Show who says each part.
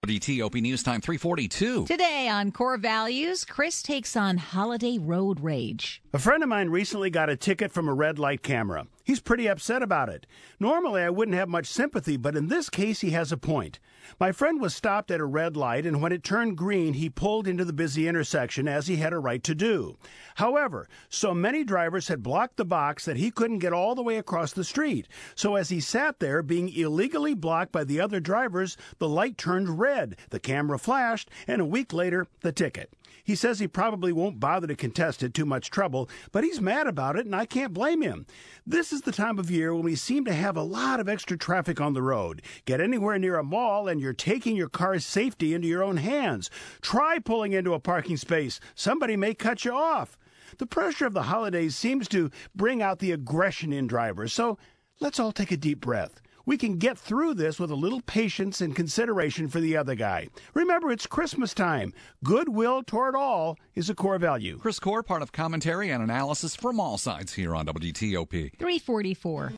Speaker 1: WTOP News Time 342.
Speaker 2: Today on Core Values, Chris takes on holiday road rage.
Speaker 3: A friend of mine recently got a ticket from a red light camera. He's pretty upset about it. Normally, I wouldn't have much sympathy, but in this case, he has a point. My friend was stopped at a red light, and when it turned green, he pulled into the busy intersection as he had a right to do. However, so many drivers had blocked the box that he couldn't get all the way across the street. So as he sat there, being illegally blocked by the other drivers, the light turned red, the camera flashed, and a week later, the ticket. He says he probably won't bother to contest it, too much trouble, but he's mad about it, and I can't blame him. This is the time of year when we seem to have a lot of extra traffic on the road. Get anywhere near a mall, and you're taking your car's safety into your own hands. Try pulling into a parking space. Somebody may cut you off. The pressure of the holidays seems to bring out the aggression in drivers, so let's all take a deep breath. We can get through this with a little patience and consideration for the other guy. Remember, it's Christmas time. Goodwill toward all is a core value.
Speaker 1: Chris Core, part of commentary and analysis from all sides here on WTOP.
Speaker 2: 344.